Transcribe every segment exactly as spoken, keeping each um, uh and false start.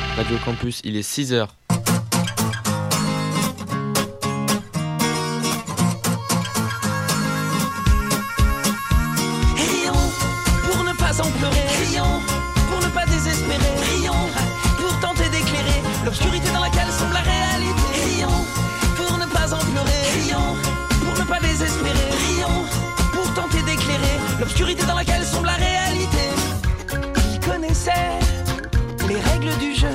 Radio Campus, il est six heures. Rions pour ne pas en pleurer. Rions pour ne pas désespérer. Rions pour tenter d'éclairer l'obscurité dans laquelle sombre la réalité. Rions pour ne pas en pleurer. Rions pour ne pas désespérer. Rions pour tenter d'éclairer l'obscurité dans laquelle sombre la réalité. Ils connaissaient les règles du jeu,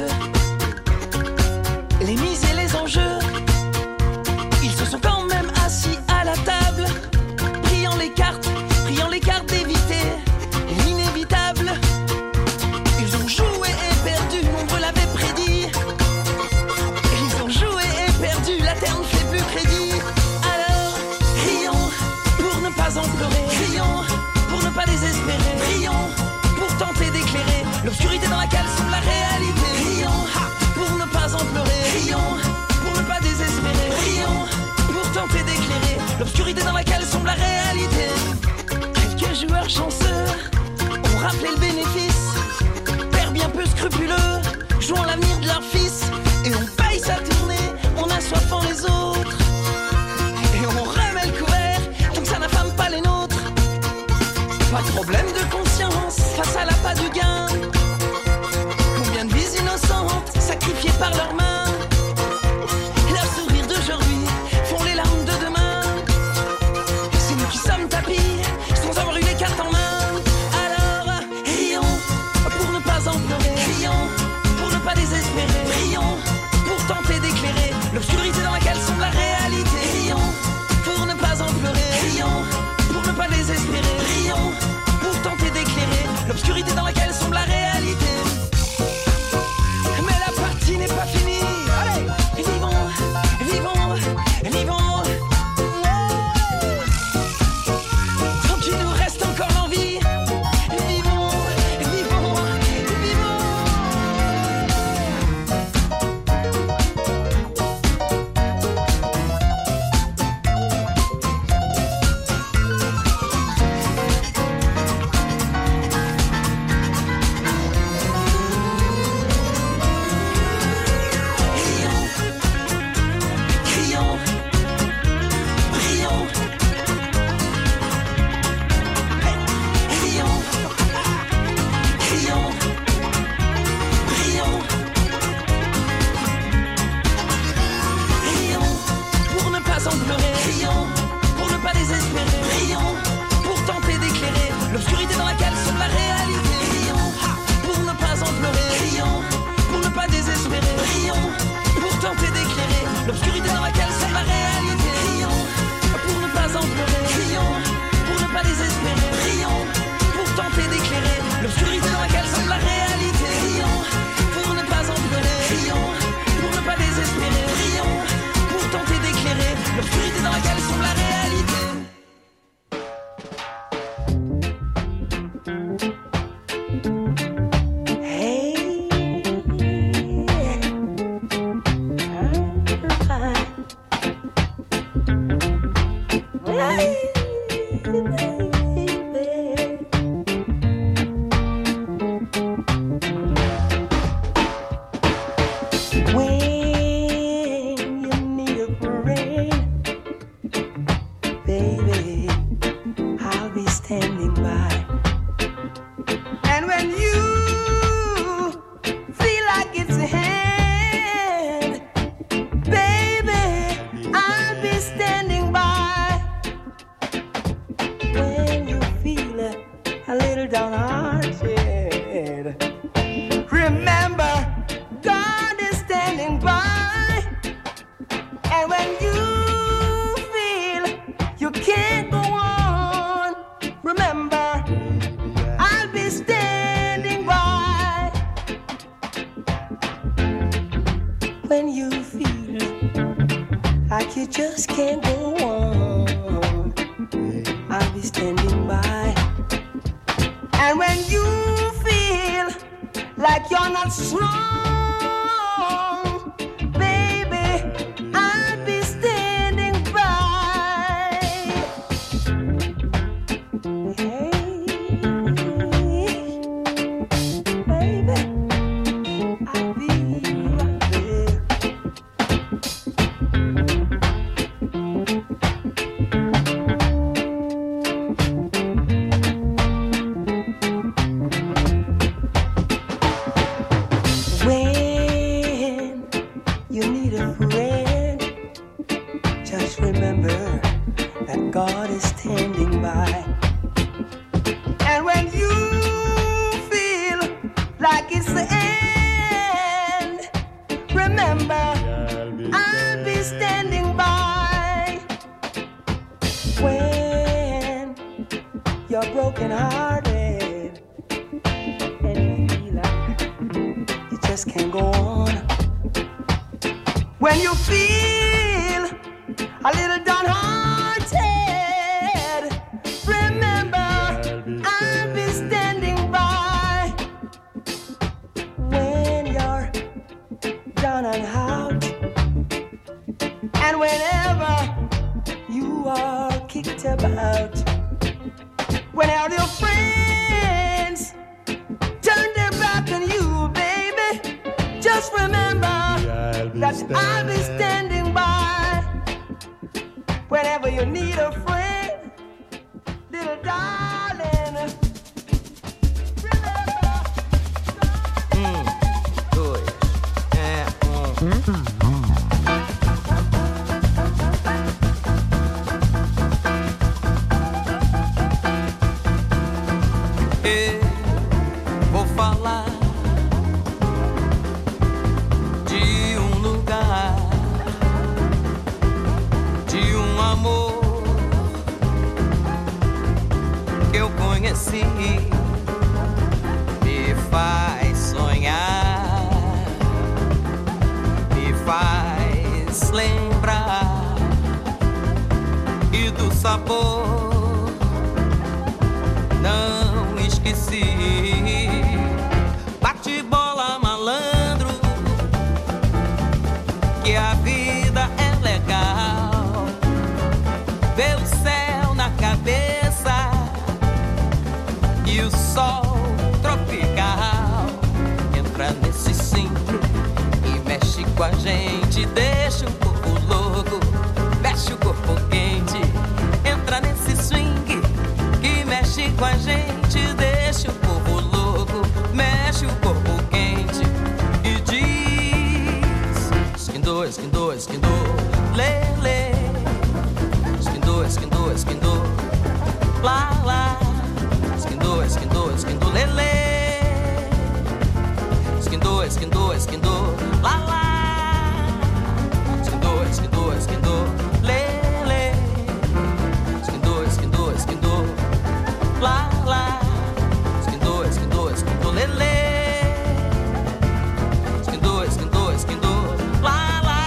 les mises et les enjeux. Ils se sont quand même assis à la table, priant les cartes, priant les cartes d'éviter l'inévitable. Ils ont joué et perdu, nombreux l'avaient prédit. Ils ont joué et perdu, la terre ne fait plus crédit. Alors, rions pour ne pas en pleurer. Rions pour ne pas désespérer. Rions pour tenter d'éclairer l'obscurité dans laquelle sombre la réalité. Rions pour ne pas en pleurer. Rions pour ne pas désespérer. Rions pour tenter d'éclairer l'obscurité dans laquelle sombre la réalité. Quelques joueurs chanceux ont rappelé le bénéfice, père bien peu scrupuleux, jouant l'avenir de leur fils. Et on paye sa tournée en assoiffant les autres. Et on remet le couvert tant que ça n'affame pas les nôtres. Pas de problème de conscience face à l'appât du gain. Combien de vies innocentes sacrifiées par leurs mains. Leurs sourires d'aujourd'hui font les larmes de demain. C'est nous qui sommes tapis sans avoir eu les cartes en main. Alors rions pour ne pas en pleurer. Rions pour ne pas désespérer. Rions pour tenter d'éclairer l'obscurité dans laquelle sombre la réalité. Rions pour ne pas en pleurer. Rions pour ne pas désespérer. Rions pour tenter d'éclairer l'obscurité dans laquelle sombre la réalité. Mais la partie n'est pas finie. Allez, vivons, vivons, vivons. Tant qu'il nous reste encore l'envie. Vivons, vivons, vivons. Rions, rions, rions, rions, rions, rions pour ne pas en pleurer. Rions pour ne pas désespérer. Rions pour tenter d'éclairer l'obscurité dans laquelle sombre la réalité. Rions pour ne pas en pleurer. Rions pour ne pas désespérer. Rions pour tenter d'éclairer l'obscurité dans laquelle sombre la réalité. Rions pour ne pas en pleurer. Rions pour ne pas désespérer. Rions pour tenter d'éclairer l'obscurité dans laquelle sombre la réalité. Rions pour ne pas en pleurer. Rions pour ne pas désespérer. Rions pour tenter d'éclairer l'obscurité dans laquelle sombre la réalité. When you need a friend, baby, I'll be standing by. And when you feel like it's a hand, baby, I'll be standing by. When you feel a, a little downhearted, remember God is standing by. And when you feel you can't go on, remember I'll be standing by. When you feel like you just can't go on, I'll be standing by. And when you feel like you're not strong, baby, I'll be standing by. Hey, baby, I'll be God is standing by. And when you feel like it's the end, remember, I'll be standing by. When you're broken hearted and you feel like you just can't go on, when you feel a little downhearted, remember, I'll be standing by. When you're down and out, and whenever you are kicked about, when all your friends turn their back on you, baby, just remember that I'll be standing by. Whenever you need a friend, little darling, remember. Um, dois, é um. Eu vou falar de um lugar, de um amor que eu conheci, me faz sonhar, me faz lembrar e do sabor não esqueci. Bate bola, malandro, que a vida é legal. Vê o céu na cabeça e o sol tropical. Entra nesse swing e mexe com a gente, deixa o corpo louco, mexe o corpo quente. Entra nesse swing que mexe com a gente, deixa o povo louco, mexe o corpo quente e diz: esquindou, esquindou, esquindou, lele, esquindou, esquindou, esquindou, lá, lá, esquindou, esquindou, esquindou, lele, esquindou, esquindou, esquindou, lá, lá, esquindou, esquindou, esquindou, lele, esquindou, esquindou, esquindou, lá, lá, esquindou, esquindou, esquindou, lele, esquindou, esquindou, esquindou, lá, lá.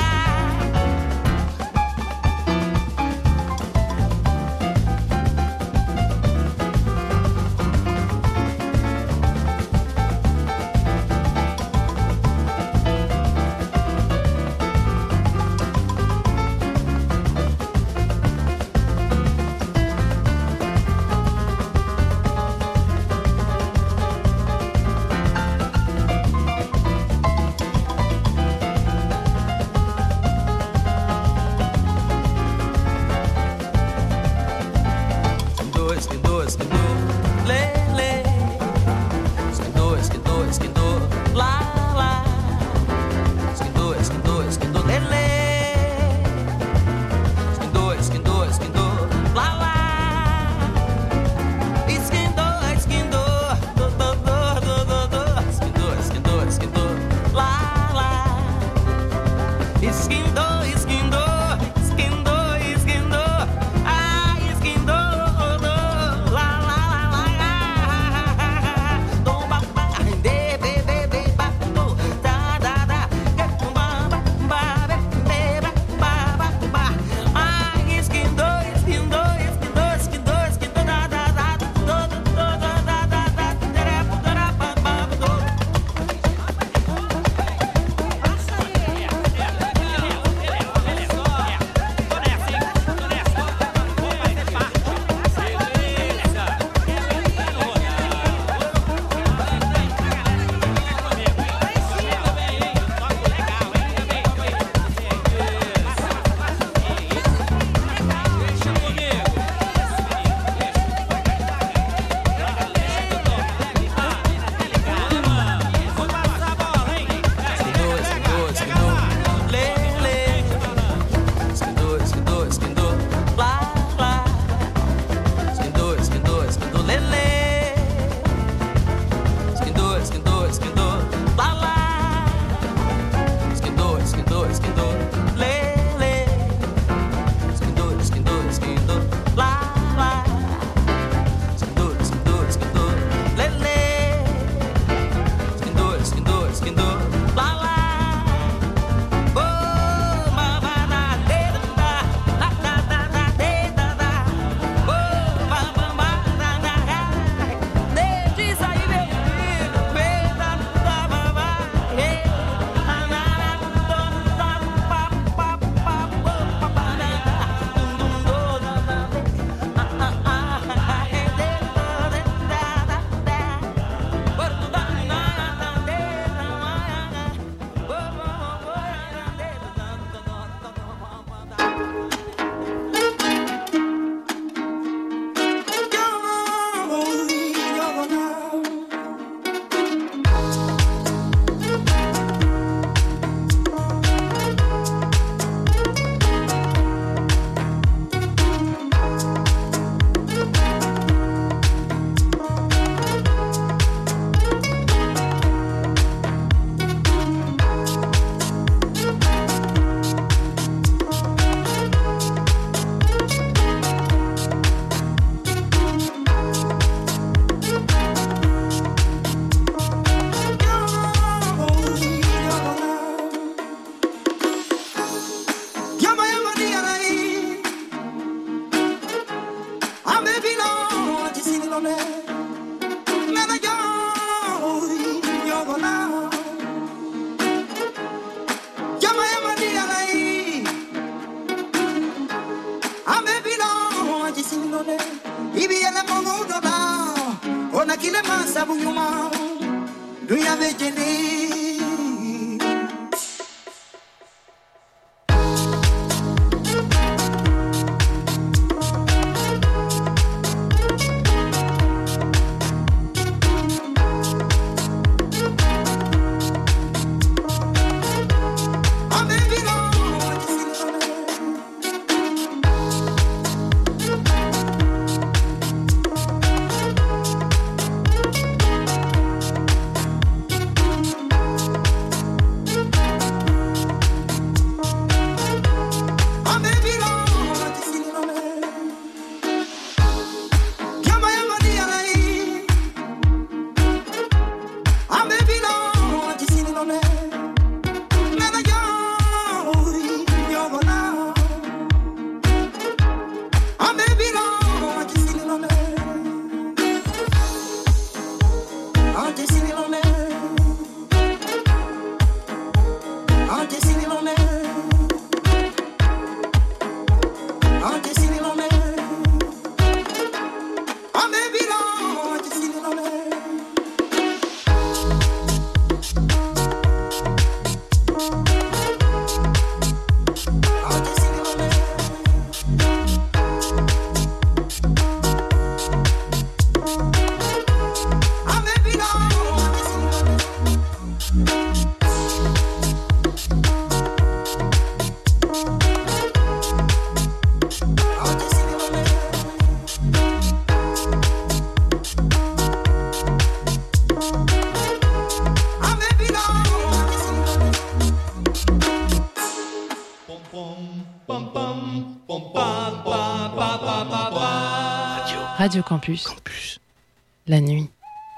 Radio Campus. Campus. La nuit.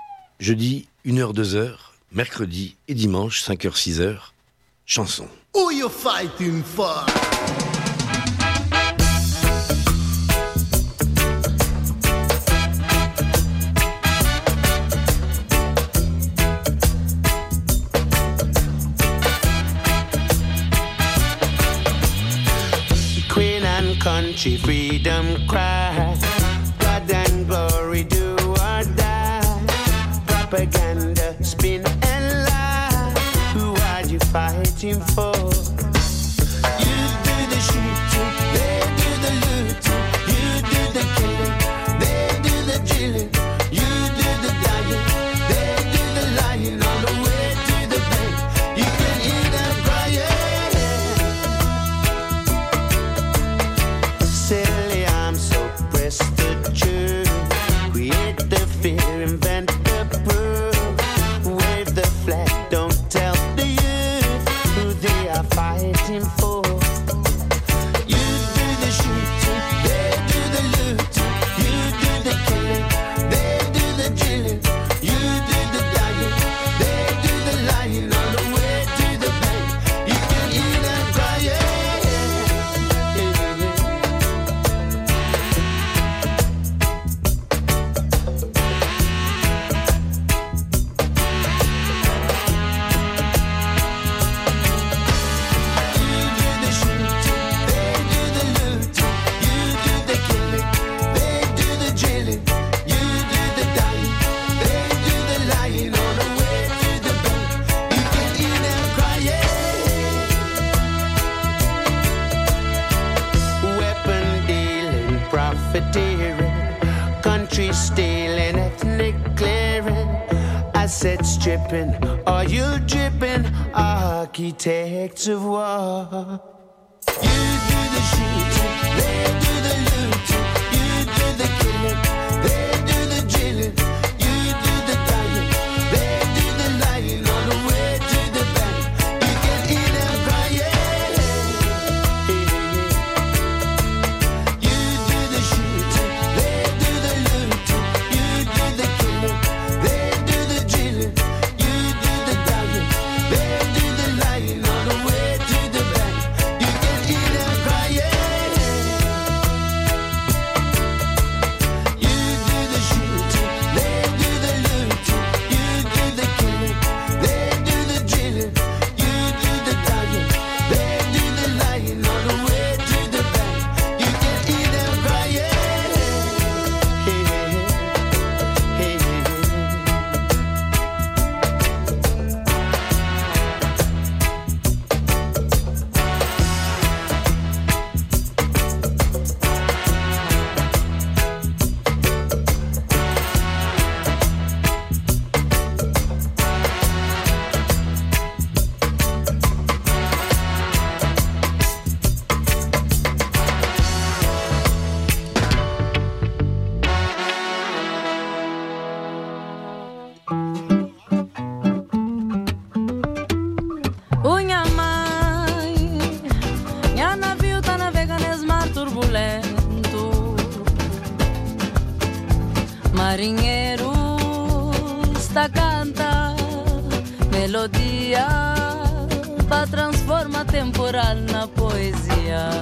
Jeudi, une heure, deux heures. Mercredi et dimanche, cinq heures, six heures. Chanson. Who you fighting for? Queen and country freedom cry. Blood and glory do or die. Propaganda spin and lie. Who are you fighting for? You do the shooting, they do the looting. You do the killing, they do the drilling. You do the dying, they do the lying. On the way to the bank, you can hear them crying. Silly, I'm so pressed to choose. Create the fear, invent the proof. Wave the flag, don't tell the youth who they are fighting for. You do the shooting, they do the looting. You do the killing, they do the drilling. You do the dying, they do the lying. On the way to the bank, you can hear them crying. Weapon dealing, profiteering, country stealing, ethnic clearing, asset stripping, oil dripping, architects of war. You do the shooting, they do the looting. You do the killing, they do the drilling. You do the dying, they do the lying. On the way to the bank, you can hear them crying. You do the shooting, they do the looting. You do the killing, they do the drilling. You do the dying, they do the lying. On the way to the bank, you can hear them crying. You do the shooting, they Marinheiro está canta melodia para transformar temporal na poesia.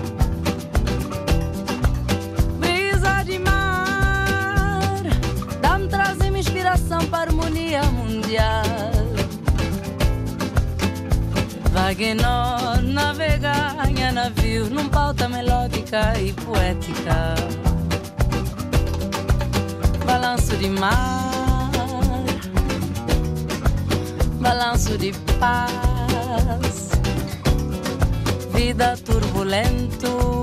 Brisa de mar dá-me trazem inspiração para harmonia mundial. Vaguenor navega em navio num pauta melódica e poética. Balanço de mar, balanço de paz, vida turbulento,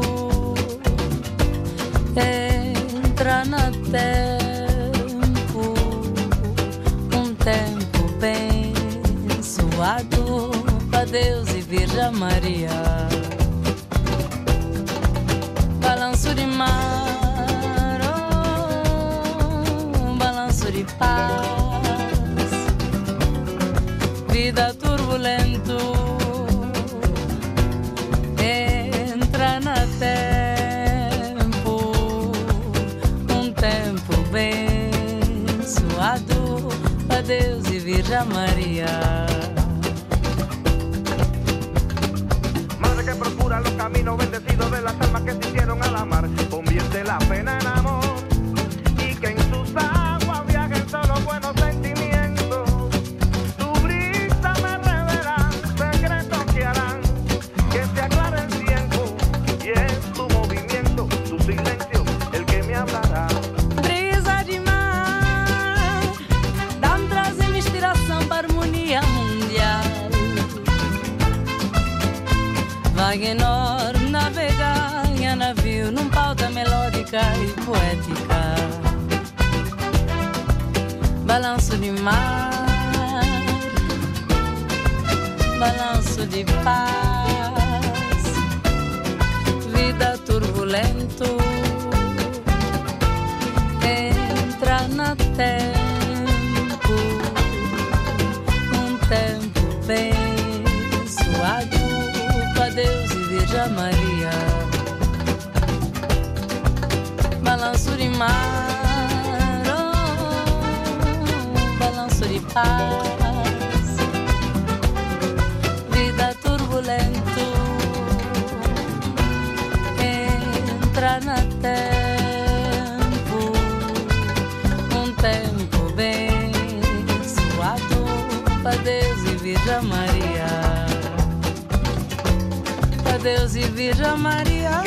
entra no tempo, um tempo bem suado para Deus e Virgem Maria. Balanço de mar, oh, balanço de paz, vida turbulento, entra no tempo, um tempo bem suado para Deus e Virgem Maria. Madre que procura los caminos bendecidos de las almas que se hicieron a la mar, convierte la pena en amor y que en sus aguas viajen solo buenos sentimientos. Tu brisa me revela secretos que harán que se aclare el tiempo y es tu movimiento, tu silencio el que me hablará. Brisa de mar, dá-me trazem inspiração para harmonia mundial. Vaguenor navega em navio num pauta melódica e poética. Balanço de mar, balanço de paz, vida turbulento, entra no tempo, um tempo bem suado para Deus e Virgem Maria. Balanço de mar, oh, balanço de paz, vida turbulento, entra no tempo, um tempo bem suado para Deus e Virgem Maria. Para Deus e Virgem Maria.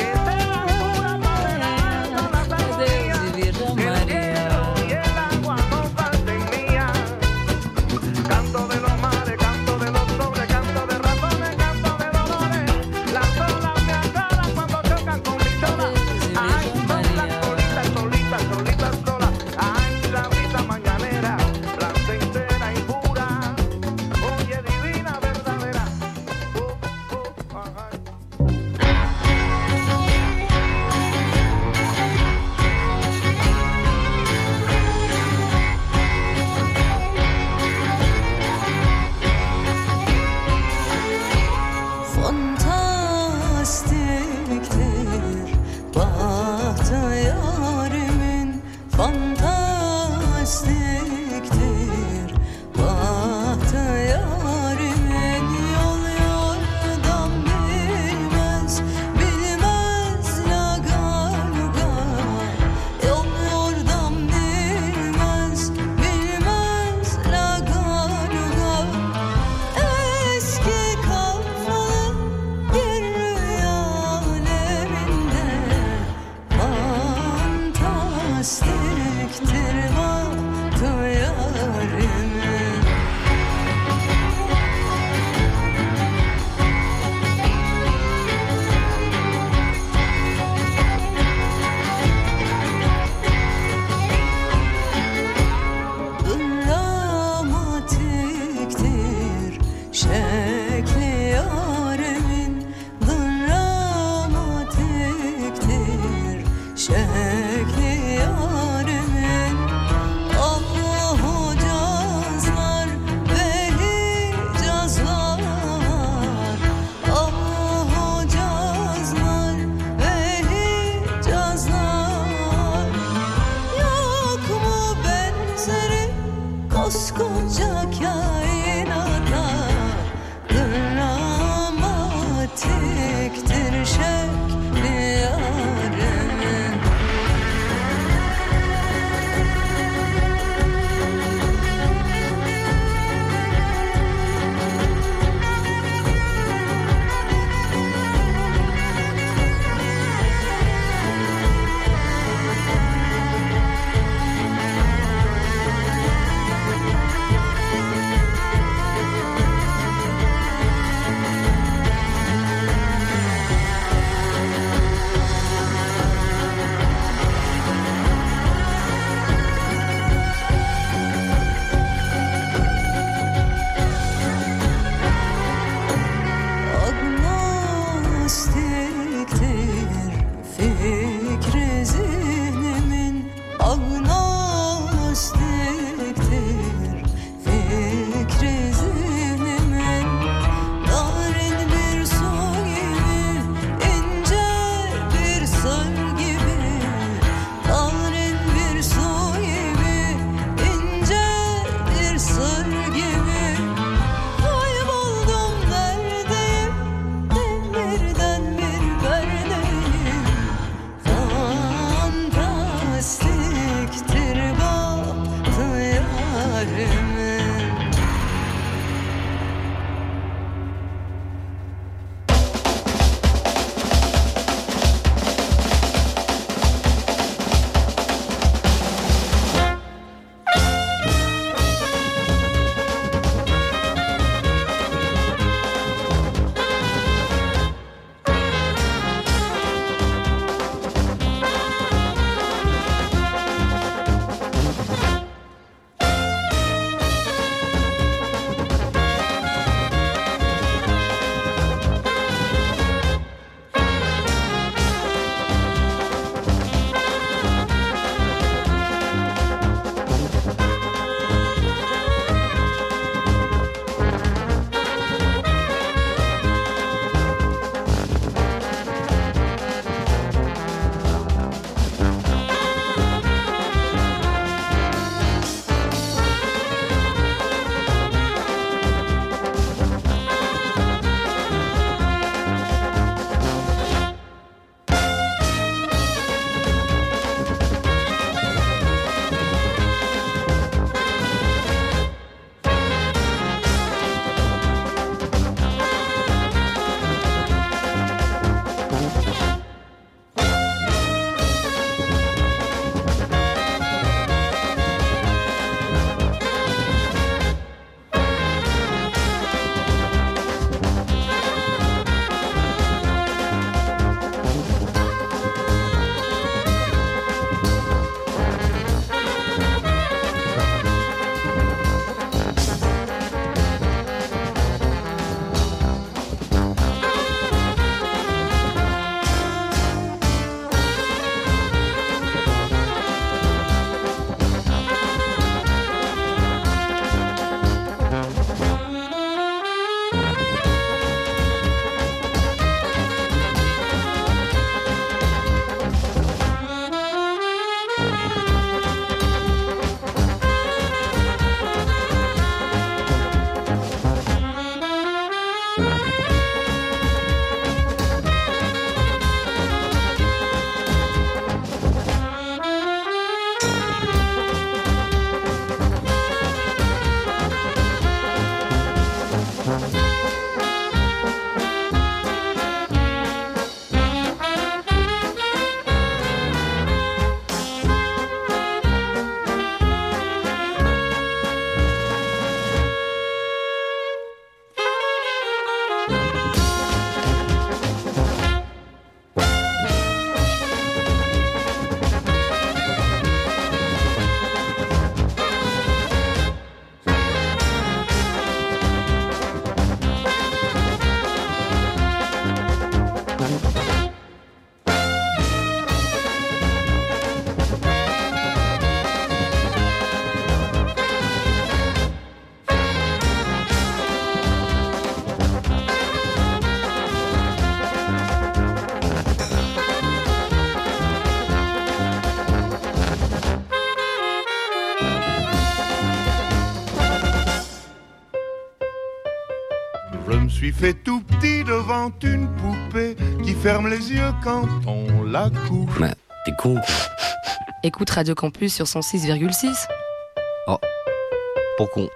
Je me suis fait tout petit devant une poupée qui ferme les yeux quand on la couche. Bah, t'es con, quoi. Écoute Radio Campus sur cent six virgule six. Oh, pour con.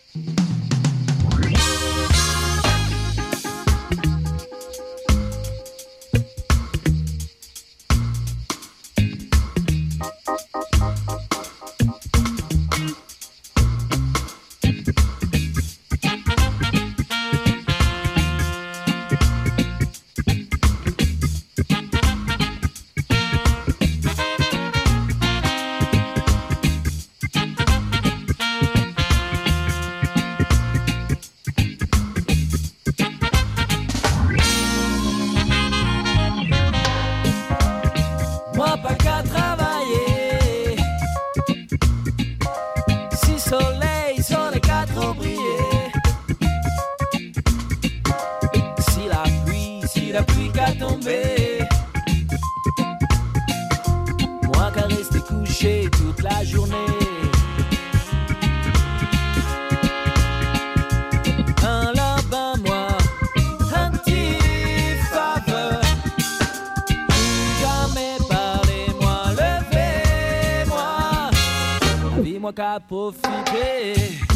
Qu'à profiter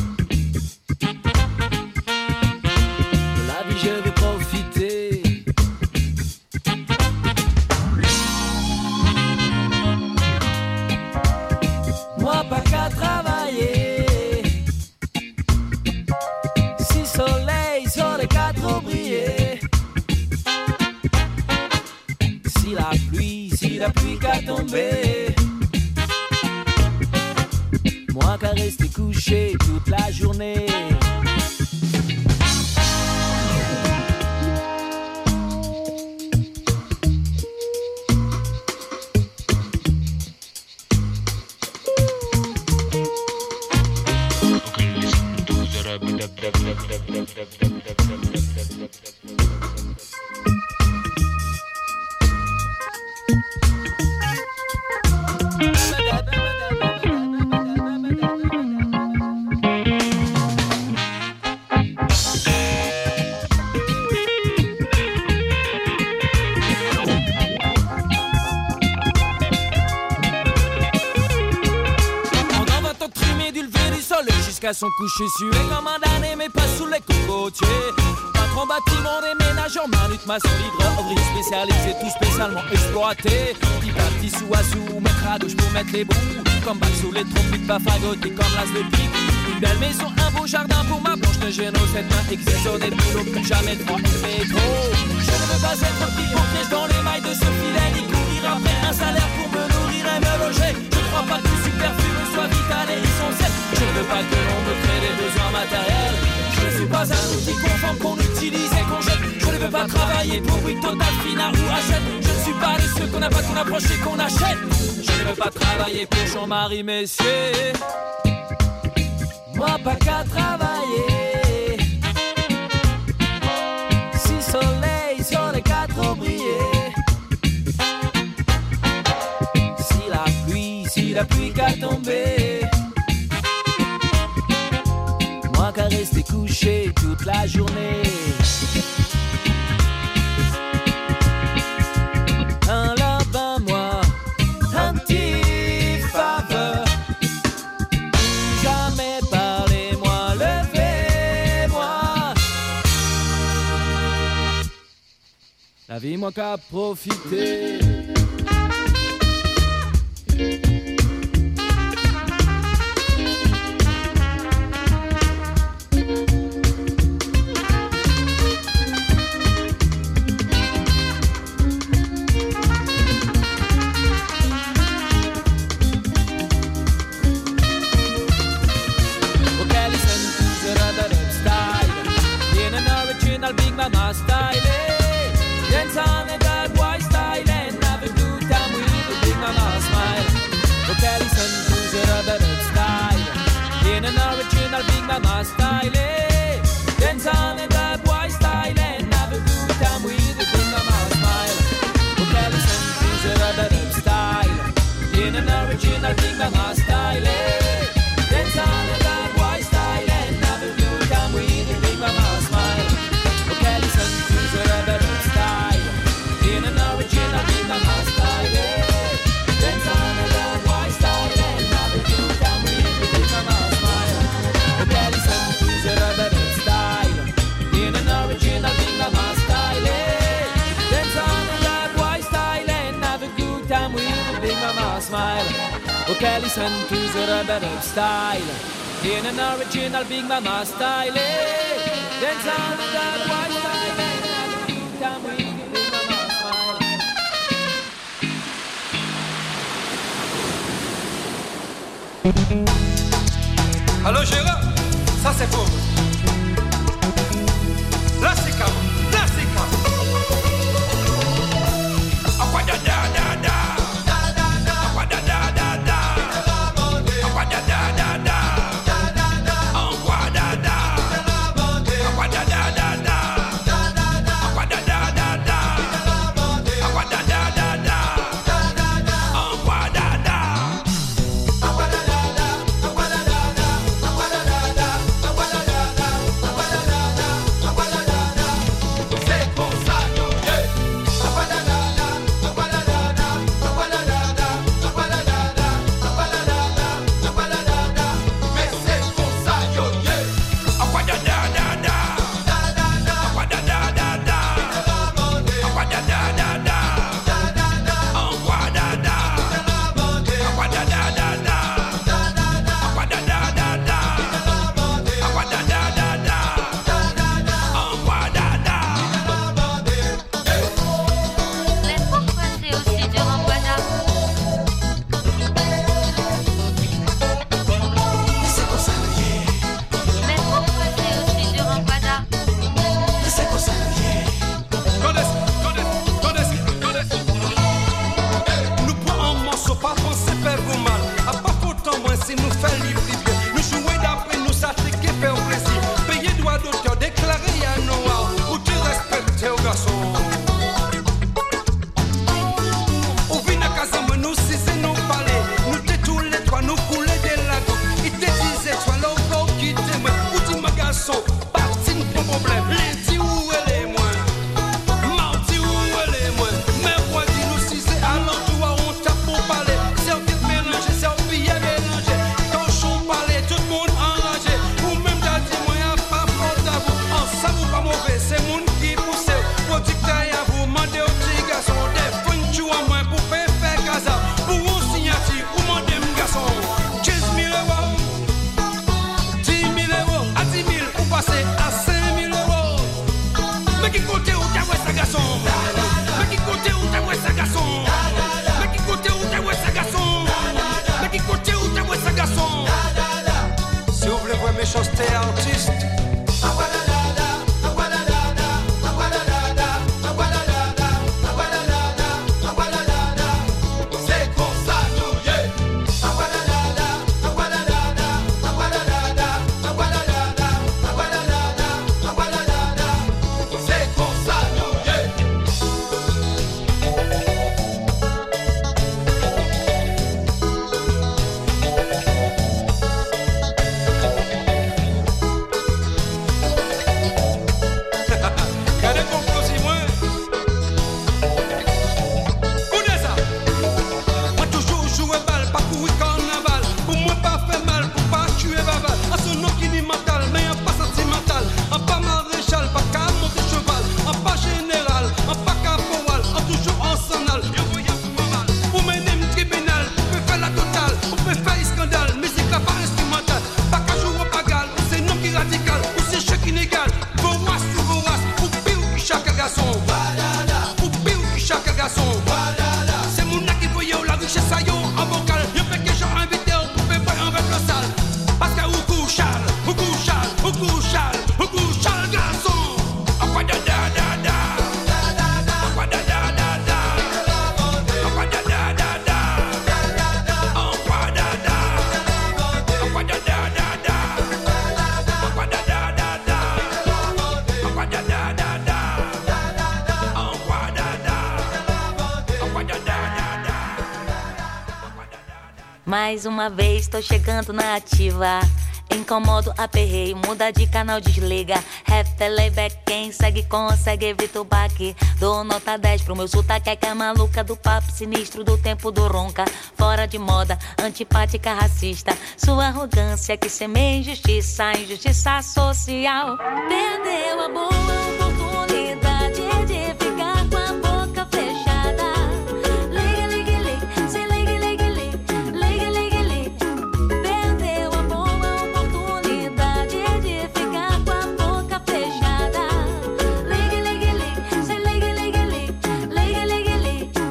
de la vie, je veux profiter. Moi pas qu'à travailler, si soleil sur les quatre briller, si la pluie, si la pluie qu'à tomber. Moi qu'à rester couché toute la journée. Jusqu'à son coucher sué comme un damné mais pas sous les cocotiers. Patron bâtiment déménageur, manute maçon livreur, ouvrier spécialisé, tout spécialement exploité. Qui partit sous à sous, mettre à douche pour mettre les bouts. Comme bac sous les trompettes, pas fagoté comme l'as de pique. Une belle maison, un beau jardin pour ma blanche de géno. Cette main exercée de boulot, plus jamais de froid et métro. Je ne veux pas être pris en piège dans les mailles de ce filet, ni courir après un salaire pour me nourrir et me loger. Je ne crois pas que le superflu soit vital et essentiel. Je ne veux pas que l'on me crée des besoins matériels. Je ne suis pas un outil conforme qu'on utilise et qu'on jette. Je ne veux pas travailler pour oui total, final ou rachète. Je ne suis pas de ceux qu'on n'a pas, qu'on approche et qu'on achète. Je ne veux pas travailler pour Jean-Marie Messier. Moi pas qu'à travailler. Si soleil sur les quatre briller. Si la pluie, si la pluie qu'à tomber. Moi qu'à rester couché toute la journée. Un lapin, moi, un petit faveur. Jamais parlez-moi, levez-moi. la vie moi qu'à profiter. Big Mama style, dance on the bad boy style, and have a good time with the Big Mama smile. Okay, listen to the rubber style, in an original Big Mama style, dance on the bad boy style, and have a good time with the Big Mama smile. Okay, listen to the rubber style, in an original Big Mama style, dance on the bad boy style, and have a good time with the Big Mama smile. Okay, listen to the rubber style, in an original Big Mama style, dance on the bad boy style, and have a good time with the Big Mama smile. Okay, listen to the rubber style, in an original Big Mama style, dance on the bad boy style, and have a good time with the Big Mama smile. Okay, listen to the rubber style, in an original Big Mama style, dance on the bad boy style, and have a good time with the Big Mama smile. Allô Gérard, ça c'est pour vous. Là c'est calme, là c'est calme. Aqua da da da da, aqua da da da da, aqua da da da da, aqua da da, aqua da da da da, aqua da da da da, aqua da da da da, aqua da da. méchanceté artiste. C'est comme ça garçon. Ou pire que chaque garçon. C'est mon qui voyait la vie chez Sayon en vocal. Y'a fait que j'ai invité au poupée pas en avec le sale. Parce que ou couchal, ou couchal, ou couchal, ou couchal garçon. En quoi da da da da. En quoi da da da da. En quoi da da da da. En quoi da da. En quoi da da da da. En quoi da da da da. En quoi da da da da. En quoi da da. En quoi da da da da. Mais uma vez tô chegando na ativa. Incomodo, aperreio, muda de canal, desliga. Rap, playback, quem segue consegue evitar o baque. Dou nota dez pro meu sotaque, é que é maluca do papo sinistro do tempo do ronca. Fora de moda, antipática, racista. Sua arrogância que semeia injustiça, injustiça social. Perdeu a boa oportunidade de ficar com a boca fechada. Liga, liga, liga, se liga, liga, liga, liga, liga, liga. Perdeu a boa oportunidade de ficar com a boca fechada. Liga, liga, liga, se liga, liga, liga, liga, liga, liga.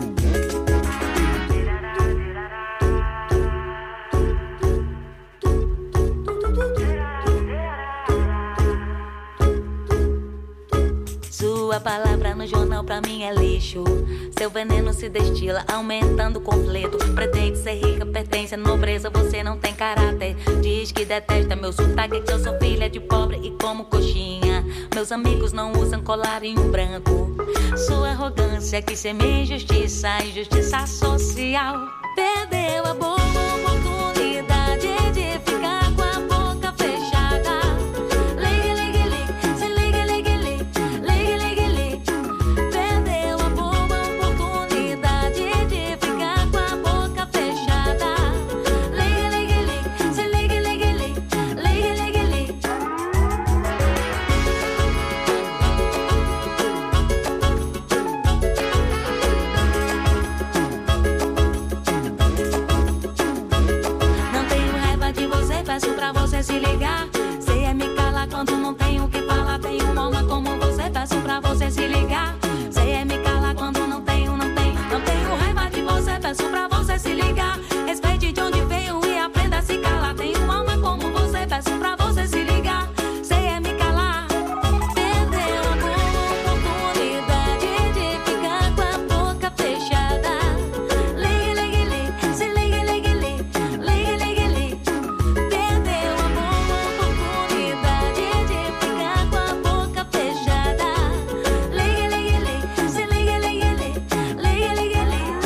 Sua palavra no jornal pra mim é lixo. Seu veneno se destila, aumentando o conflito. Pretende ser rica, pertence à nobreza, você não tem caráter. Diz que detesta meu sotaque, que eu sou filha de pobre e como coxinha. Meus amigos não usam colarinho branco. Sua arrogância que semeia injustiça, injustiça social. Perdeu a boa oportunidade de ficar com a boca fechada. Liga, liga, liga, se liga, liga, liga, liga, liga, liga. Perdeu a boa oportunidade de ficar com a boca fechada. Liga, liga, liga, se liga, liga, liga, liga, liga, liga. Não tenho raiva de você, peço pra você se ligar. Cê é me calar quando não tenho o que falar. Tenho uma alma como você, peço pra você se ligar. Cê é me calar quando não tenho, não tenho. Não tenho raiva de você, peço pra você se ligar. Respeite de onde veio e aprenda a se calar. Tenho uma alma como você, peço pra você se ligar. Cê é me calar. Perdeu a boa oportunidade de ficar com a boca fechada. Liga, liga, liga, se liga, liga, liga, liga, liga, liga. Perdeu a boa oportunidade de ficar com a boca fechada. Liga, liga, liga, se liga, liga, liga, liga, liga, liga.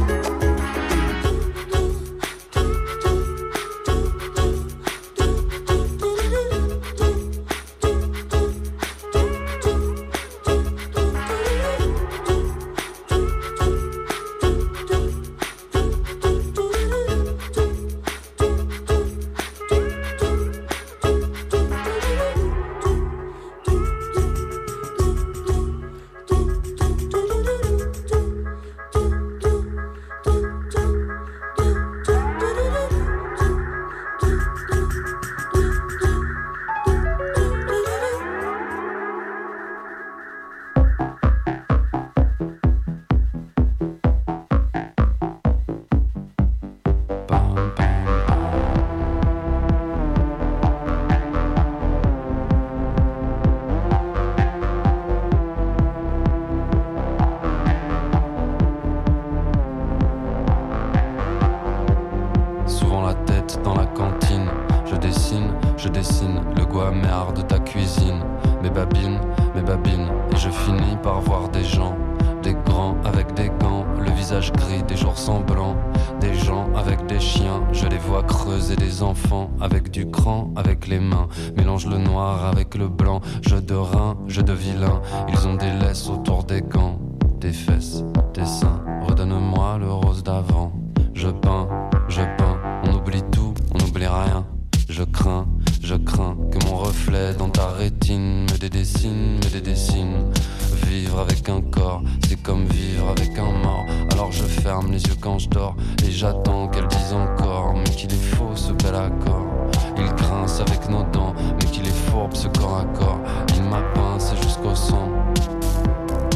Souvent la tête dans la cantine, je dessine, je dessine le goût amer de ta cuisine. Mes babines, mes babines, et je finis par voir des gens, des grands avec des gants, le visage gris des jours semblants, des gens avec des chiens, je les vois creuser des enfants, avec du cran, avec les mains, mélange le noir avec le blanc, jeu de rein, jeu de vilain, ils ont des laisses autour des gants, des fesses, des seins, redonne-moi le rose d'avant, je peins, je peins, on oublie tout, on n'oublie rien, je crains, je crains que mon reflet dans ta rétine me dédessine, me dédessine. Vivre avec un corps, c'est comme vivre avec un mort. Alors je ferme les yeux quand je dors et j'attends qu'elle dise encore, mais qu'il est faux ce bel accord. Il grince avec nos dents, mais qu'il est fourbe ce corps à corps. Il m'a pincé jusqu'au sang.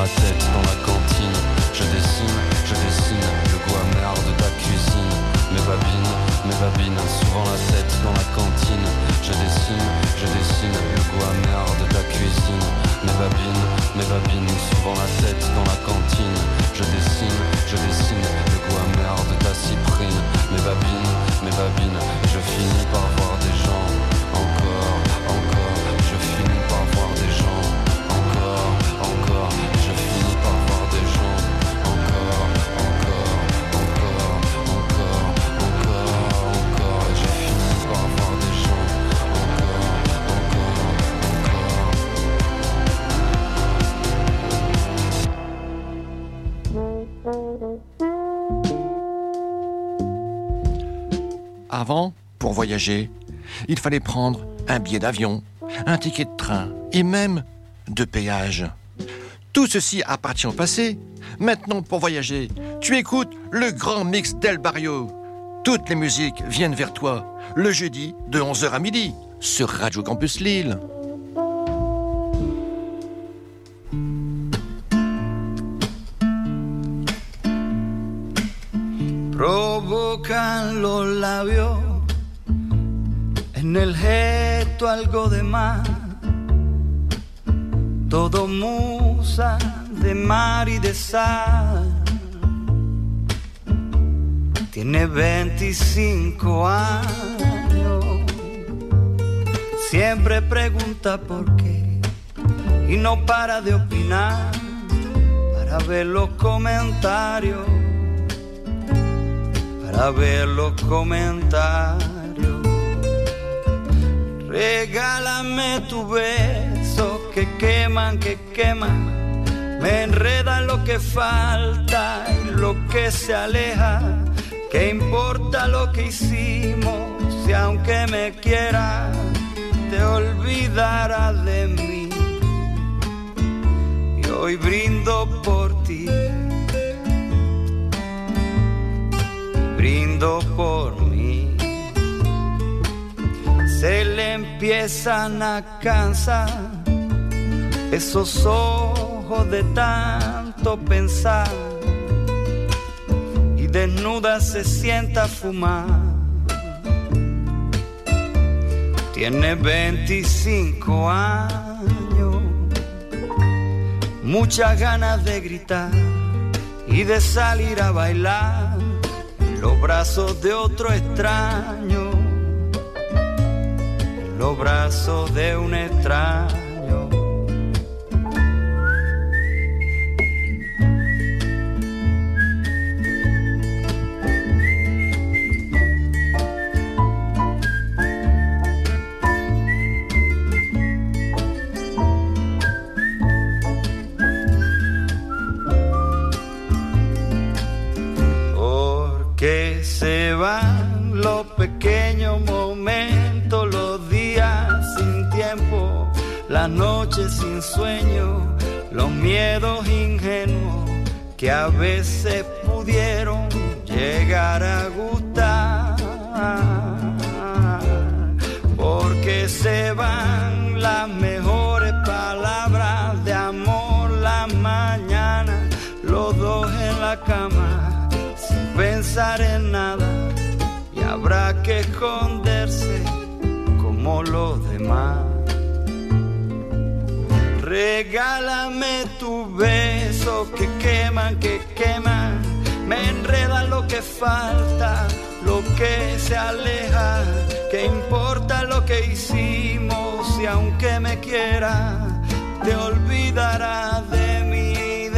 la tête dans la cantine. Je dessine, je dessine le goût amer de ta cuisine. Mes babines, mes babines, souvent la tête dans la cantine. Je dessine, je dessine le goût amer de ta cuisine. Mes babines, mes babines, souvent la tête dans la cantine. Je dessine, je dessine le goût amer de ta cyprine. Mes babines, mes babines, je finis par voir des gens. Encore, encore, je finis par voir des gens. Encore, encore, je finis par voir des gens. Encore, encore, encore, encore, encore, encore, et je finis par voir des gens. Avant, pour voyager, il fallait prendre un billet d'avion, un ticket de train et même de péage. Tout ceci appartient au passé. Maintenant, pour voyager, tu écoutes le grand mix d'El Barrio. Toutes les musiques viennent vers toi, le jeudi de onze heures à midi, sur Radio Campus Lille. Provocan los labios en el gesto algo de más, todo musa de mar y de sal. Tiene veinticinco años, siempre pregunta por qué y no para de opinar para ver los comentarios. Para ver los comentarios. Regálame tu beso que queman, que queman. Me enreda lo que falta y lo que se aleja. ¿Qué importa lo que hicimos si aunque me quieras te olvidarás de mí? Y hoy brindo por ti. Brindo por mí. Se le empiezan a cansar esos ojos de tanto pensar y desnuda se sienta a fumar. Tiene veinticinco años, muchas ganas de gritar y de salir a bailar los brazos de otro extraño, los brazos de un extraño. Que se van los pequeños momentos, los días sin tiempo, las noches sin sueño, los miedos ingenuos que a veces pudieron llegar a gustar. Porque se van las mejores palabras de amor, la mañana, los dos en la cama. Pensar en nada y habrá que esconderse como los demás. Regálame tu beso que queman, que queman, me enreda lo que falta, lo que se aleja, que importa lo que hicimos y aunque me quiera te olvidarás de mí.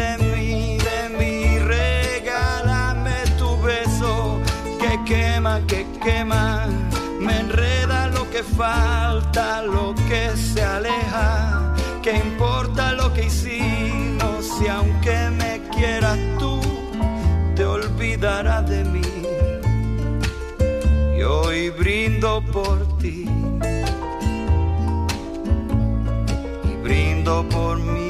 Quema, que quema, me enreda lo que falta, lo que se aleja, que importa lo que hicimos y aunque me quieras tú, te olvidarás de mí. Y hoy brindo por ti y brindo por mí.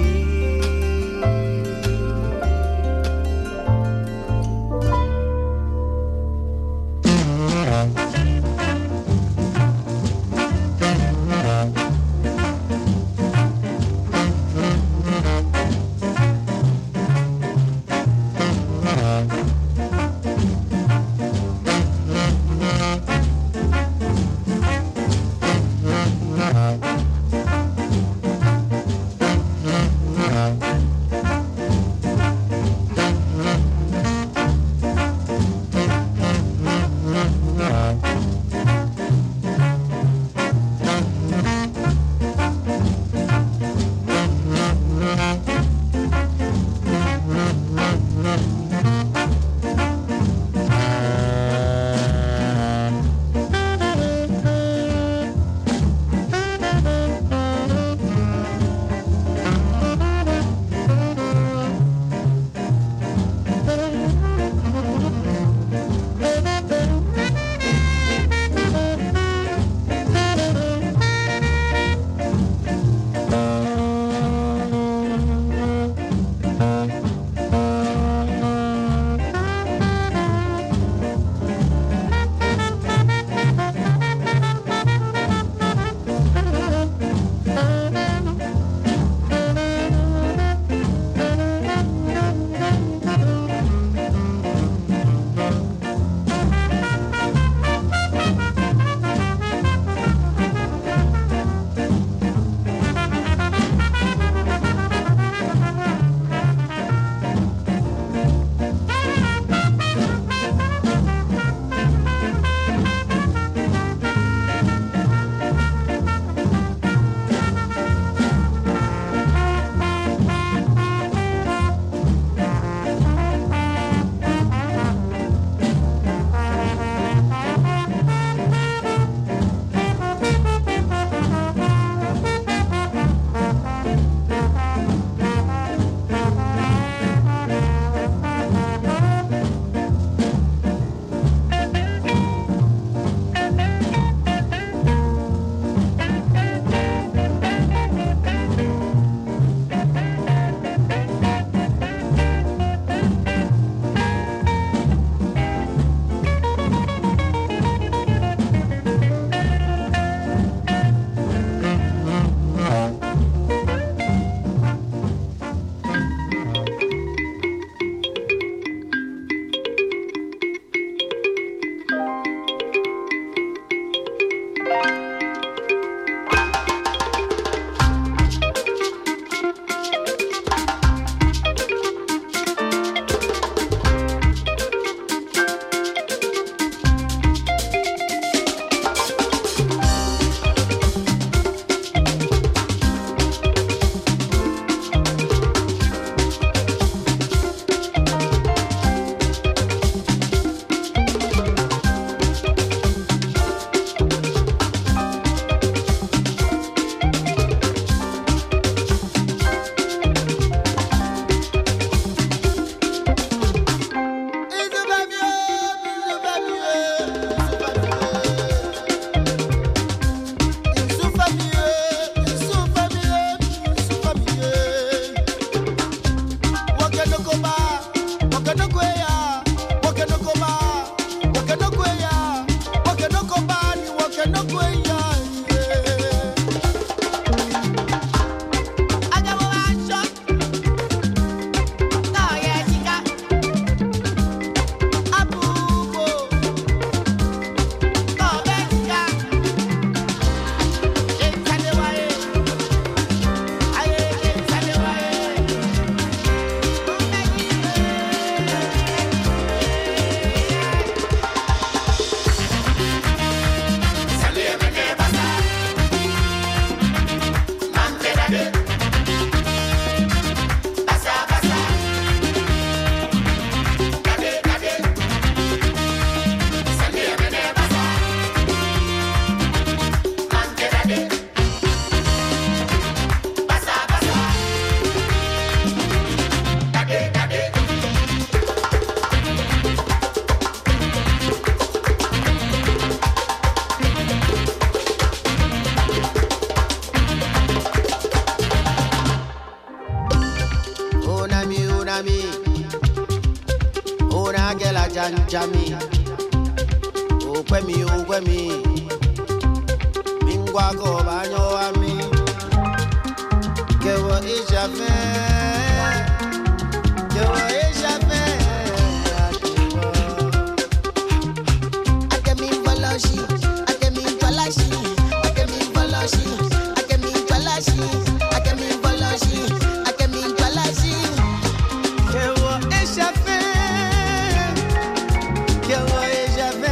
unami, unami, unagela janjami, ukwemi, ukwemi, mingwako banyo ami, kewo ishafe, kewo ishafe, akemi mboloshi, akemi mboloshi, akemi mboloshi, akemi mboloshi, akemi mboloshi, akemi mboloshi, kewo ishafe, kewo ishafe.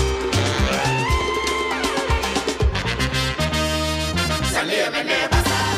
Salía, me pasa.